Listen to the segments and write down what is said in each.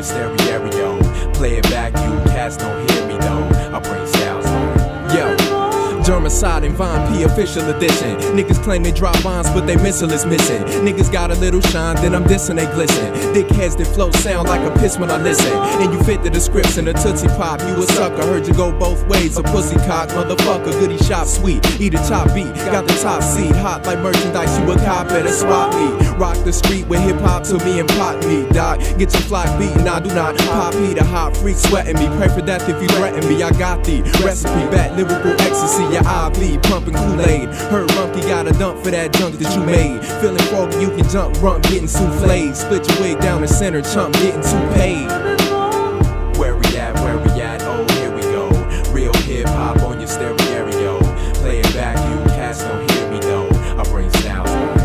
your stereo. Play it back, you cats don't hear me though. I bring styles on. Yo. Germicide and Von P official edition. Niggas claim they drop bombs, but they missile is missing. Niggas got a little shine, then I'm dissing, they glisten. Dickheads that flow sound like a piss when I listen. And you fit the description, a Tootsie Pop, you a sucker. Heard you go both ways, a pussy cock, motherfucker. Goody shop sweet, eat a top beat, got the top seat. Hot like merchandise, you a cop, better swap me. Rock the street with hip hop to me and pot me, doc. Get your flock beaten, I do not pop heat. A hot freak sweating me, pray for death if you threaten me. I got the recipe, bad lyrical ecstasy. Your IV, pumping Kool-Aid. Heard Rumpy got a dump for that junk that you made. Feeling froggy, you can jump, rump, getting souffled. Split your wig down the center, chump, getting too paid. Where we at, oh here we go. Real hip-hop on your stereo. Play it back, you cats don't hear me though. I bring styles on.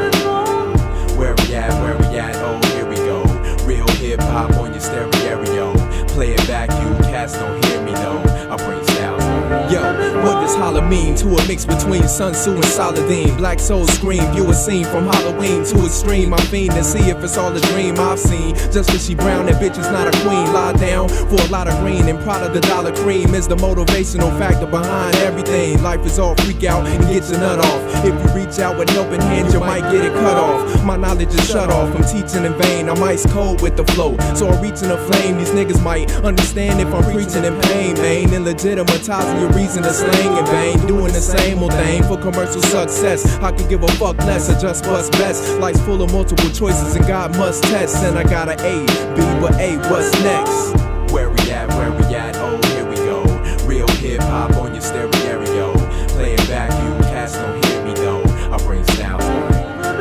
Where we at, oh here we go. Real hip-hop on your stereo. Play it back, you cats don't hear me though. I bring styles on. Yo, what does holla mean to a mix between Sun Tzu and Saladin? Black souls scream, view a scene from Halloween to extreme. I'm fiend to see if it's all a dream I've seen. Just cause she brown, that bitch is not a queen. Lie down for a lot of green and proud of the dollar cream is the motivational factor behind everything. Life is all freak out and get your nut off. If you reach out with helping hands, you might get it cut off. My knowledge is shut off, I'm teaching in vain. I'm ice cold with the flow, so I'm reaching a flame. These niggas might understand if I'm preaching in pain, man. And legitimatizing your reason to slang in vain. Doing the same old thing for commercial success. I could give a fuck less or just what's best. Life's full of multiple choices and God must test. And I got an A, B, but A, what's next? Where we at, oh here we go. Real hip hop on your stereo. Play it back, you cats don't hear me though. I bring styles on.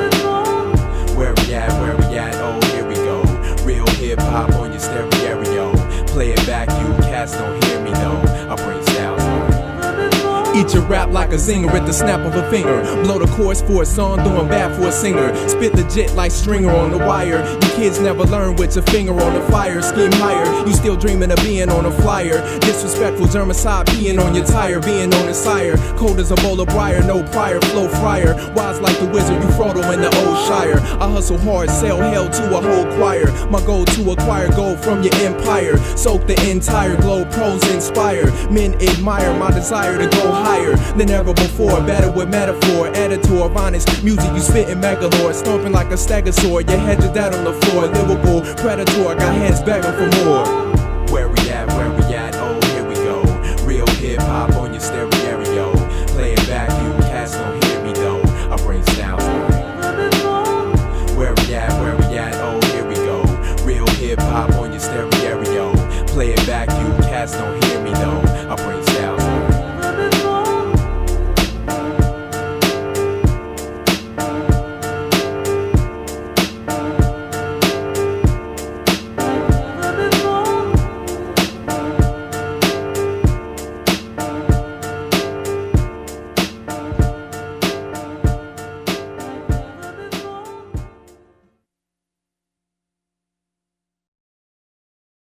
Where we at, oh here we go. Real hip hop on your stereo. Play it back, you cats don't hear me though. I bring styles on. Eat your rap like a zinger at the snap of a finger. Blow the chorus for a song, doing bad for a singer. Spit legit like Stringer on the wire. You kids never learn with your finger on the fire. Scheme higher, you still dreaming of being on a flyer. Disrespectful germicide, peeing on your tire. Being on his sire, cold as a bowl of briar. No prior, flow fryer. Wise like the wizard, you Frodo in the old Shire. I hustle hard, sell hell to a whole choir. My goal to acquire gold from your empire. Soak the entire globe, pros inspire. Men admire my desire to go higher than ever before. Better with metaphor, editor of honest music. You spitting megalore, stomping like a stegosaur. Your head is dead on the floor. Lyrical predator, got hands begging for more.